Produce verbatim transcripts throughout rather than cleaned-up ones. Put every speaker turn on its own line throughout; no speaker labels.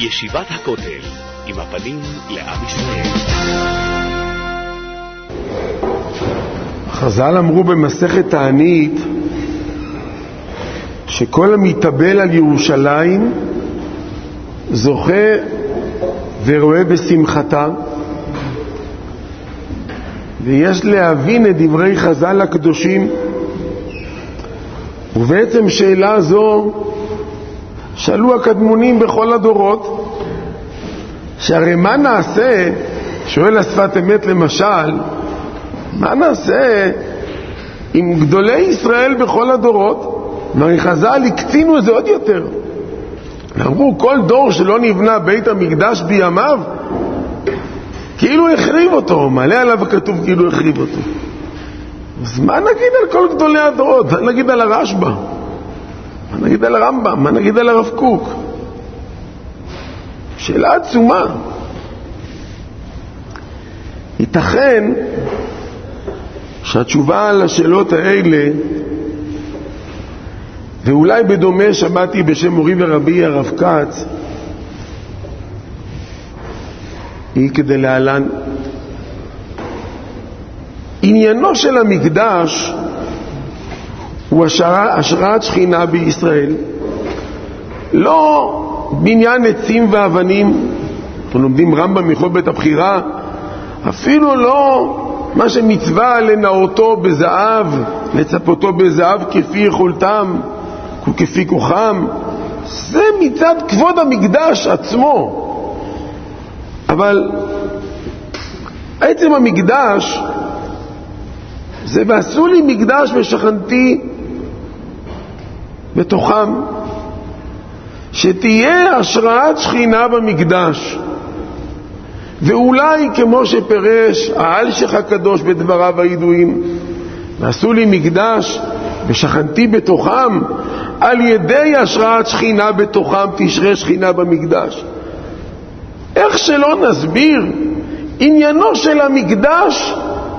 ישיבת הכותל, עם הפנים לעם ישראל.
חז"ל אמרו במסכת תענית שכל המתאבל על ירושלים זוכה ורואה בשמחתה, ויש להבין את דברי חז"ל הקדושים. ובעצם שאלה זו שאלו הקדמונים בכל הדורות, שהרי מה נעשה, שואל השפת אמת למשל, מה נעשה עם גדולי ישראל בכל הדורות? והרי חז"ל הקצינו את זה עוד יותר, אמרו כל דור שלא נבנה בית המקדש בימיו כאילו החריב אותו, מעלה עליו כתוב כאילו החריב אותו. אז מה נגיד על כל גדולי הדורות? מה נגיד על הרשב"א? מה נגיד על הרמב"ם? מה נגיד על הרב קוק? שאלה עצומה. ייתכן שהתשובה על השאלות האלה, ואולי בדומה שמעתי בשם מורי ורבי הרב כץ, היא כדי להלן. עניינו של המקדש הוא השראת שכינה בישראל, לא בניין עצים ואבנים. אנחנו לומדים רמב"ם מכל בית הבחירה, אפילו לא מה שמצווה לנאותו בזהב, לצפותו בזהב כפי יכולתם וכפי כוחם, זה מצד כבוד המקדש עצמו. אבל עצם המקדש זה ועשו לי מקדש ושכנתי בתוכם, שתהיה השראת שכינה במקדש. ואולי כמו שפרש האלשיך הקדוש בדבריו הידועים, ועשו לי מקדש ושכנתי בתוכם, על ידי השראת שכינה בתוכם תשרה שכינה במקדש. איך שלא נסביר, עניינו של המקדש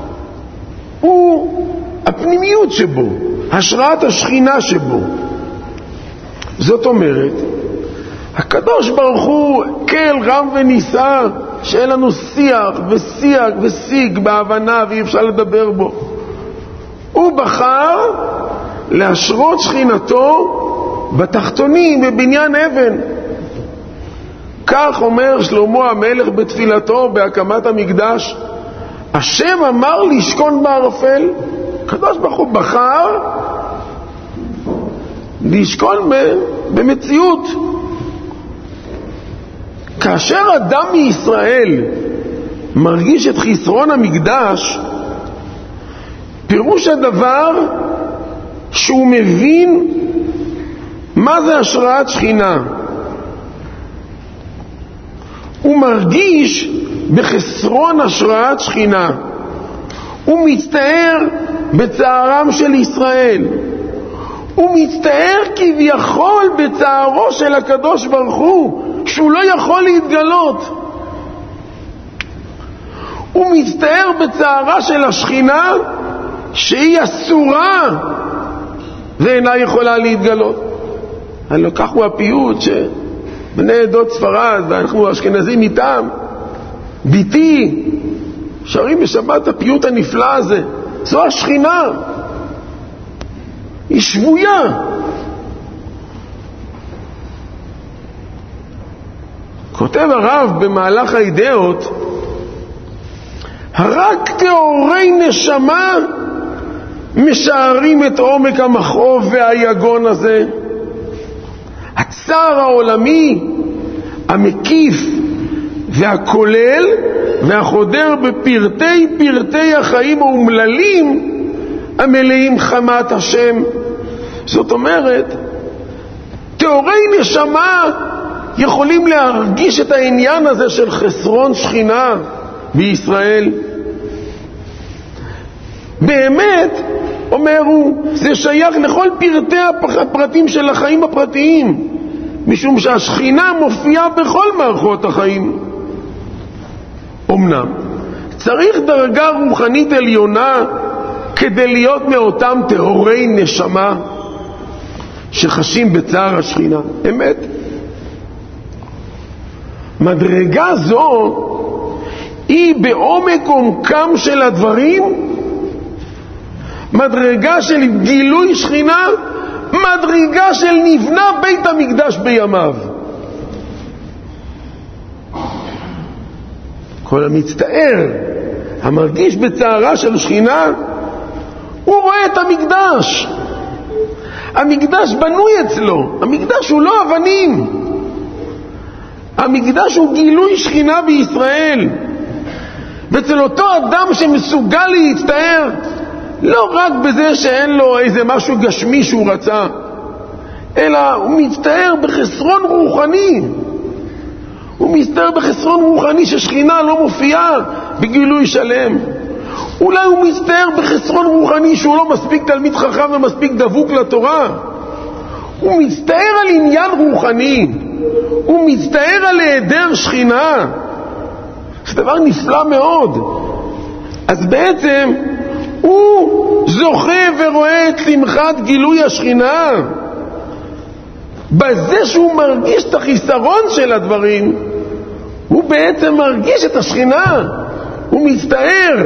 הוא הפנימיות שבו, השראת השכינה שבו. זאת אומרת, הקדוש ברוך הוא כל רם ונישא, שאין לנו שיח ושיח ושיג בהבנה ואי אפשר לדבר בו. הוא בחר להשרות שכינתו בתחתונים, בבניין אבן. כך אומר שלמה המלך בתפילתו בהקמת המקדש, השם אמר לשכון בערפל. הקדוש ברוך הוא בחר לשכון במציאות. כאשר אדם מישראל מרגיש את חסרון המקדש, פירוש הדבר שהוא מבין מה זה השראת שכינה. הוא מרגיש בחסרון השראת שכינה, הוא מצטער בצערם של ישראל, הוא מצטער כביכול בצערו של הקדוש ברוך הוא שהוא לא יכול להתגלות. הוא מצטער בצערה של השכינה שהיא אסורה ואינה יכולה להתגלות. הלוא כך הוא הפיוט שבני עדות ספרד ואנחנו אשכנזים איתם, ביתי, שרים בשבת הפיוט הנפלא הזה. זו השכינה, היא שבויה. כותב הרב במהלך האידאות, רק תיאורי נשמה משערים את עומק המכאוב והיגון הזה. הצער העולמי המקיף והכולל והחודר בפרטי פרטי החיים האומללים המלאים חמת השם. זאת אומרת, תיאורי נשמה יכולים להרגיש את העניין הזה של חסרון שכינה בישראל. באמת, אומר הוא, זה שייך לכל פרטי הפרטים של החיים הפרטיים, משום שהשכינה מופיעה בכל מערכות החיים. אמנם צריך דרגה רוחנית עליונה כדי להיות מאותם תיאורי נשמה שחשים בצער השכינה. אמת. מדרגה זו היא בעומק עומקם של הדברים, מדרגה של גילוי שכינה, מדרגה של נבנה בית המקדש בימיו. כל המצטער, המרגיש בצערה של שכינה, הוא רואה את המקדש. המקדש בנוי אצלו, המקדש הוא לא אבנים, המקדש הוא גילוי שכינה בישראל. ואצל אותו אדם שמסוגל להצטער, לא רק בזה שאין לו איזה משהו גשמי שהוא רצה, אלא הוא מצטער בחסרון רוחני. הוא מצטער בחסרון רוחני ששכינה לא מופיעה בגילוי שלם. אולי הוא מצטער בחסרון רוחני שהוא לא מספיק תלמיד חכם ומספיק דבוק לתורה. הוא מצטער על עניין רוחני, הוא מצטער על היעדר שכינה. זה דבר נפלא מאוד. אז בעצם הוא זוכה ורואה את שמחת גילוי השכינה בזה שהוא מרגיש את החיסרון של הדברים. הוא בעצם מרגיש את השכינה, הוא מצטער.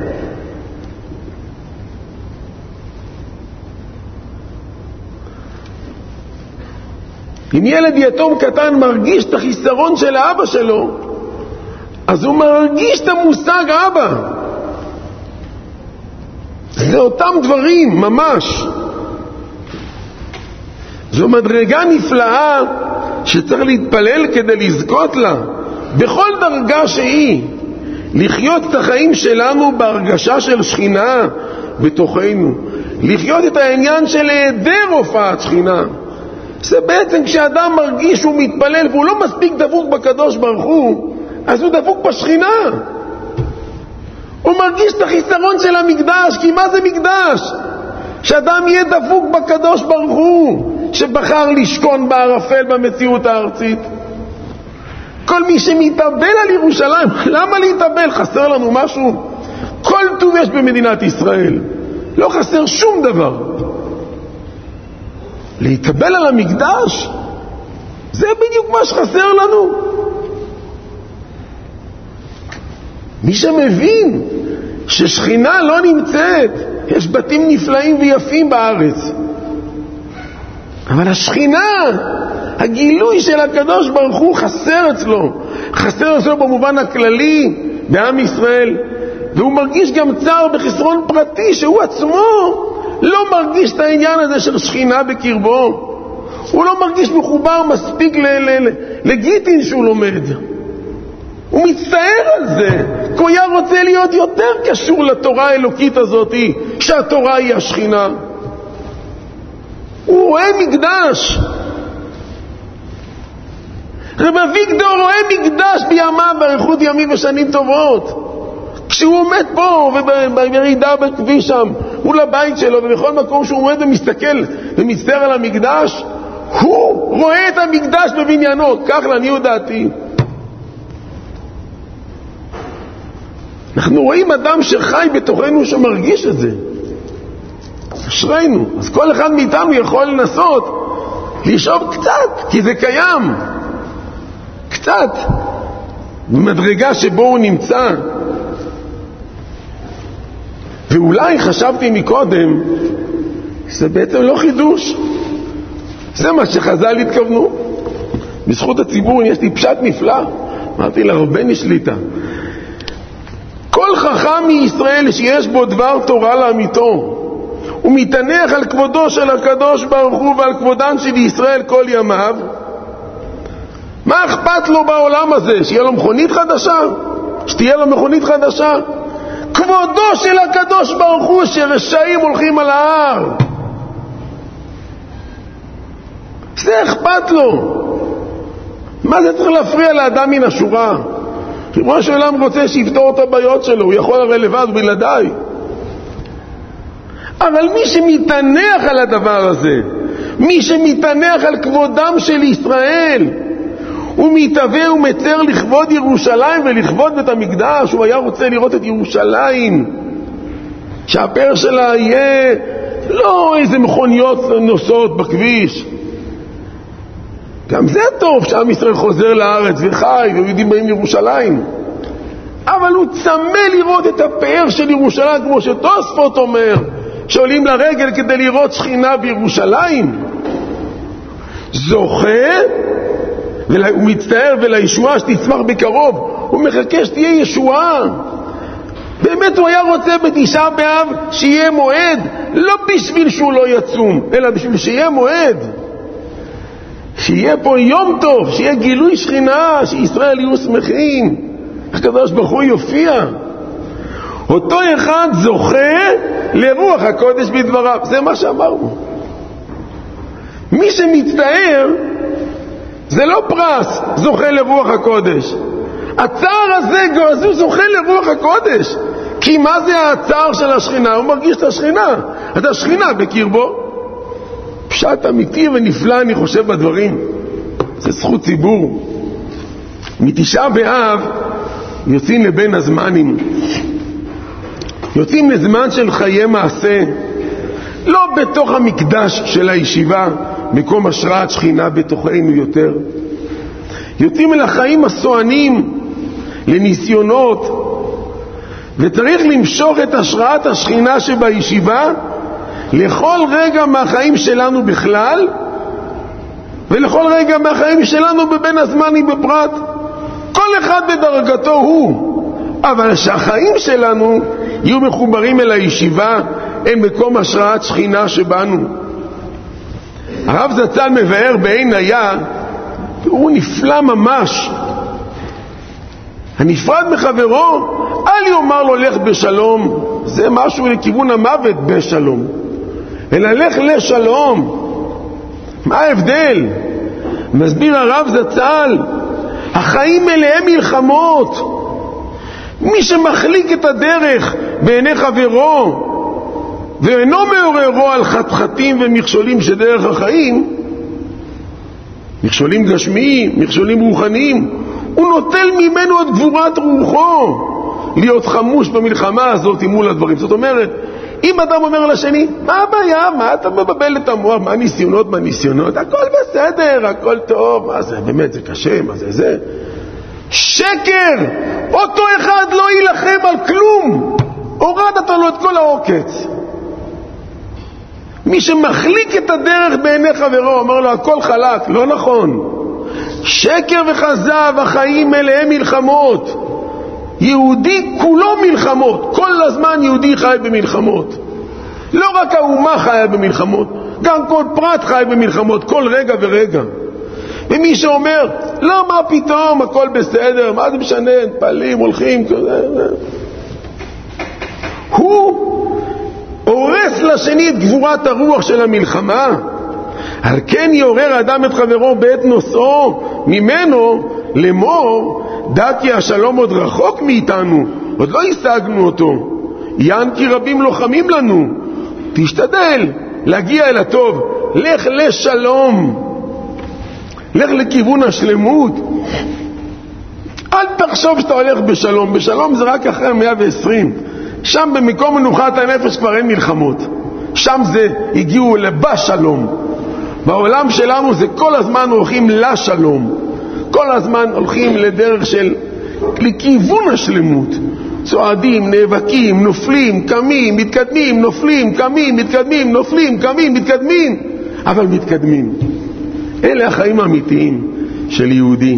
אם ילד יתום קטן מרגיש את החיסרון של האבא שלו, אז הוא מרגיש את המושג אבא. זה אותם דברים ממש. זו מדרגה נפלאה שצריך להתפלל כדי לזכות לה בכל דרגה שהיא, לחיות את החיים שלנו בהרגשה של שכינה בתוכנו, לחיות את העניין של היעדר הופעת שכינה. זה בעצם כשאדם מרגיש שהוא מתפלל והוא לא מספיק דבוק בקדוש ברוך הוא, אז הוא דבוק בשכינה. הוא מרגיש את החיסרון של המקדש. כי מה זה מקדש? שאדם יהיה דבוק בקדוש ברוך הוא שבחר לשכון בערפל במציאות הארצית. כל מי שמתאבל על ירושלים, למה להתאבל? חסר לנו משהו? כל טוב יש במדינת ישראל, לא חסר שום דבר. להתאבל על המקדש זה בדיוק מה שחסר לנו. מי שמבין ששכינה לא נמצאת, יש בתים נפלאים ויפים בארץ, אבל השכינה, הגילוי של הקדוש ברוך הוא חסר אצלו, חסר אצלו במובן הכללי בעם ישראל. והוא מרגיש גם צער בחסרון פרטי שהוא עצמו לא מרגיש את העניין הזה של שכינה בקרבו. הוא לא מרגיש מחובר מספיק לגיטין שהוא לומד. הוא מצטער על זה, כי הוא היה רוצה להיות יותר קשור לתורה האלוקית הזאת, שהתורה היא השכינה. הוא רואה מקדש. רב אביגדור רואה מקדש בימיו באריכות ימים ושנים טובות. כשהוא עומד פה ובירידה בכביש שם מול הבית שלו, ובכל מקום שהוא עומד ומסתכל ומצטער על המקדש, הוא רואה את המקדש בבניינו. כך לעניות דעתי. אנחנו רואים אדם שחי בתוכנו שמרגיש את זה. אשרינו. אז כל אחד מאיתנו יכול לנסות לשאוב קצת, כי זה קיים. קצת. במדרגה שבו הוא נמצא. ואולי חשבתי מקודם, זה בעצם לא חידוש. זה מה שחז"ל התכוונו. בזכות הציבור יש לי פשט נפלא. אמרתי לרבני שליטה, כל חכם מישראל שיש בו דבר תורה לאמיתו, הוא מתענך על כבודו של הקדוש ברוך הוא ועל כבודן של ישראל כל ימיו. מה אכפת לו בעולם הזה? שיהיה לו מכונית חדשה? שתהיה לו מכונית חדשה? כבודו של הקדוש ברוך הוא שרשעים הולכים על ההר, זה אכפת לו. מה זה צריך להפריע לאדם מן השורה? ריבונו של עולם רוצה שיפתור את הבעיות שלו, הוא יכול הרי לבד בלעדיי. אבל מי שמתענח על הדבר הזה, מי שמתענח על כבודם של ישראל, הוא מתהווה ומצר לכבוד ירושלים ולכבוד בית המקדש. הוא היה רוצה לראות את ירושלים שהפאר שלה יהיה לא איזה מכוניות נוסעות בכביש, גם זה טוב שעם ישראל חוזר לארץ וחי ויהודים באים לירושלים, אבל הוא צמא לראות את הפאר של ירושלים, כמו שתוספות אומר, שעולים לרגל כדי לראות שכינה בירושלים. זוכה, הוא מצטער, ולישועה שתצמח בקרוב, הוא מחכה שתהיה ישועה. באמת הוא היה רוצה בתשעה באב שיהיה מועד, לא בשביל שהוא לא יצום, אלא בשביל שיהיה מועד, שיהיה פה יום טוב, שיהיה גילוי שכינה, שישראל יהיו שמחים, הקדוש ברוך הוא יופיע. אותו אחד זוכה לרוח הקודש בדבריו, זה מה שאמרנו. מי שמצטער זה לא פרס זוכה לרוח הקודש, הצער הזה הוא זוכה לרוח הקודש. כי מה זה הצער של השכינה? הוא מרגיש את השכינה, את השכינה בקרבו. פשט אמיתי ונפלא אני חושב בדברים, זה זכות ציבור. מתשעה באב יוצאים לבין הזמנים, יוצאים לזמן של חיי מעשה, לא בתוך המקדש של הישיבה, מקום השראת שכינה בתוכנו יותר. יוצאים אל החיים הסוענים, לניסיונות, וצריך למשוך את השראת השכינה שבישיבה לכל רגע מהחיים שלנו בכלל, ולכל רגע מהחיים שלנו בבין הזמנים בפרט. כל אחד בדרגתו הוא, אבל שהחיים שלנו יהיו מחוברים אל הישיבה, אל מקום השראת שכינה שבנו. הרב זצ"ל מבאר בעין היה, הוא נפלא ממש. הנפרד מחברו, אל יאמר לו לך בשלום, זה משהו לכיוון המוות בשלום, אלא לך לשלום. מה ההבדל? מסביר הרב זצ"ל, החיים אליהם מלחמות. מי שמחליק את הדרך בעיני חברו ואינו מעוררו על חתחתים ומכשולים שדרך החיים, מכשולים גשמיים, מכשולים רוחניים, הוא נוטל ממנו את גבורת רוחו להיות חמוש במלחמה הזאת מול הדברים. זאת אומרת, אם אדם אומר לשני, מה הבעיה? מה אתה מבבל את המוח? מה ניסיונות? מה ניסיונות? הכל בסדר, הכל טוב. מה זה? באמת זה קשה, מה זה זה? שקר! אותו אחד לא ילחם על כלום, הורדת לו את כל העוקץ. מי שמחליק את הדרך בעיני חברו, אומר לו הכל חלק, לא נכון. שקר וכזב, החיים אליהם מלחמות. יהודי כולו מלחמות, כל הזמן יהודי חי במלחמות. לא רק האומה חיה במלחמות, גם כל פרט חי במלחמות, כל רגע ורגע. ומי שאומר, לא, מה פתאום, הכל בסדר, מה זה משנה, פלים, הולכים, הוא הורס לשני את גבורת הרוח של המלחמה. על כן יעורר האדם את חברו בעת נושאו ממנו לאמור, דע כי השלום עוד רחוק מאיתנו, עוד לא השגנו אותו, יען כי רבים לוחמים לנו. תשתדל להגיע אל הטוב, לך לשלום, לך לכיוון השלמות. אל תחשוב שאתה הולך בשלום, בשלום זה רק אחרי מאה ועשרים. שם במקום מנוחת הנפש כבר אין מלחמות, שם זה הגיעו לבשלום. בעולם שלנו זה כל הזמן הולכים לשלום, כל הזמן הולכים לדרך של לכיוון השלמות, צועדים, נאבקים, נופלים, קמים, מתקדמים, נופלים, קמים, מתקדמים, נופלים, קמים, מתקדמים, אבל מתקדמים. אלה החיים האמיתיים של יהודי,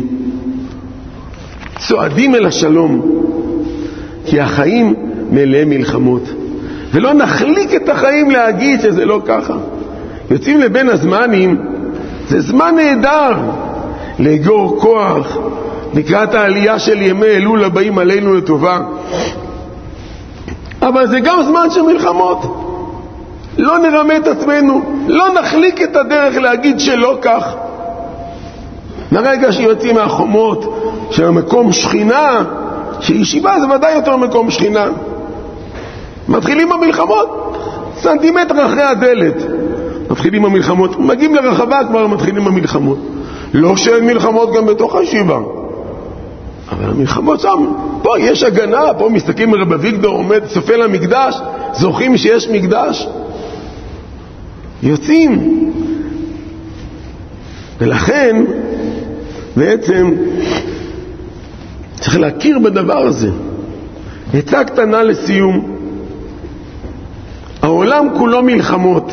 צועדים אל השלום, כי החיים מלאים מלחמות. ולא נחליק את החיים להגיד שזה לא ככה. יוצאים לבין הזמנים, זה זמן נהדר לאגור כוח לקראת העלייה של ימי אלול הבאים עלינו לטובה, אבל זה גם זמן של מלחמות. לא נרמה את עצמנו, לא נחליק את הדרך להגיד שלא כך. מהרגע שיוצאים מהחומות של מקום שכינה, שישיבה זה ודאי יותר מקום שכינה, מתחילים המלחמות סנטימטר אחרי הדלת, מתחילים המלחמות, מגיעים לרחבה כבר מתחילים המלחמות. לא שאין מלחמות גם בתוך הישיבה, אבל המלחמות שם, פה יש הגנה, פה מסתכלים רב אביגדור עומד סופל המקדש, זוכים שיש מקדש. יוצאים ולכן בעצם צריך להכיר בדבר הזה. עצה קטנה לסיום. העולם כולו מלחמות,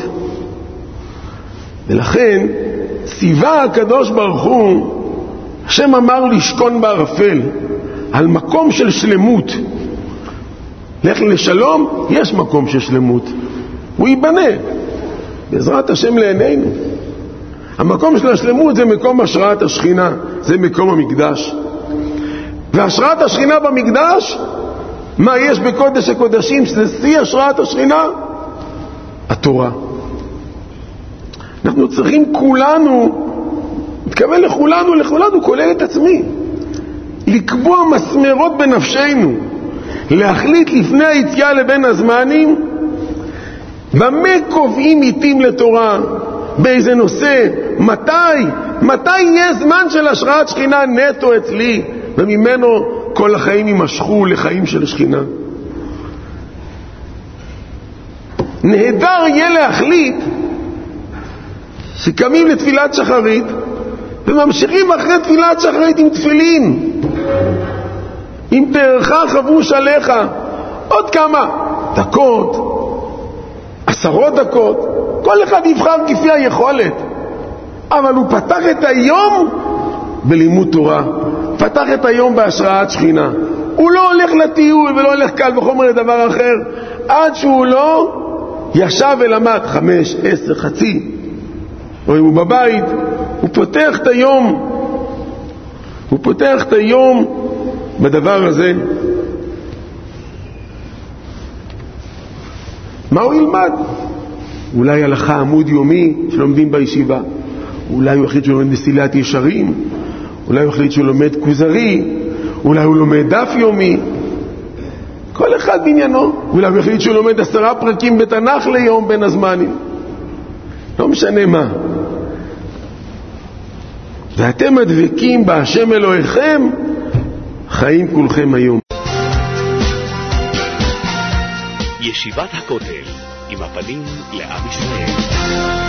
ולכן ציווה הקדוש ברוך הוא, השם אמר לשכון בערפל, על מקום של שלמות. לך לשלום, יש מקום של שלמות, הוא ייבנה בעזרת השם לעינינו. המקום של השלמות זה מקום השראת השכינה, זה מקום המקדש. והשראת השכינה במקדש, מה יש בקודש הקודשים שזה שיא השראת השכינה? התורה. אנחנו צריכים כולנו, מתכוון לכולנו, לכולנו כולל את עצמי, לקבוע מסמרות בנפשנו, להחליט לפני היציאה לבין הזמנים במה קובעים עיתים לתורה, באיזה נושא, מתי, מתי יהיה זמן של השראת שכינה נטו אצלי, וממנו כל החיים יימשכו לחיים של שכינה. נהדר יהיה להחליט שקמים לתפילת שחרית וממשיכים אחרי תפילת שחרית עם תפילין, אם תארך חבוש עליך, עוד כמה דקות, עשרות דקות, כל אחד יבחר כפי היכולת, אבל הוא פתח את היום בלימוד תורה, פתח את היום בהשראת שכינה. הוא לא הולך לטיול ולא הולך קל וחומר לדבר אחר, עד שהוא לא ישב ולמד חמש, עשר, חצי, או אם הוא בבית, הוא פותח את היום, הוא פותח את היום בדבר הזה. מה הוא ילמד? אולי הלכה עמוד יומי שלומדים בישיבה, אולי הוא החליט שהוא לומד מסילת ישרים, אולי הוא החליט שהוא לומד כוזרי, אולי הוא לומד דף יומי, כל אחד בעניינו. אולי הוא החליט שהוא לומד עשרה פרקים בתנ"ך ליום בין הזמנים, לא משנה מה. ואתם הדבקים בהשם אלוהיכם חיים כולכם היום.
ישיבת הכותל, עם הפנים לעם ישראל.